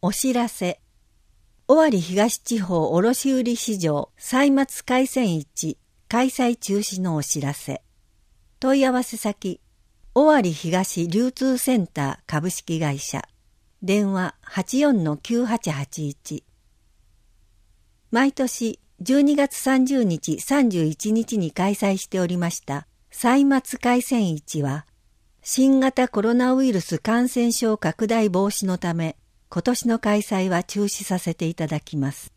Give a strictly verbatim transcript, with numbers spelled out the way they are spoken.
お知らせ。尾張東地方卸売市場歳末海鮮市開催中止のお知らせ。問い合わせ先、尾張東流通センター株式会社。電話 はちよんのきゅうはちはちいち。毎年じゅうにがつさんじゅうにち、さんじゅういちにちに開催しておりました歳末海鮮市は、新型コロナウイルス感染症拡大防止のため、今年の開催は中止させていただきます。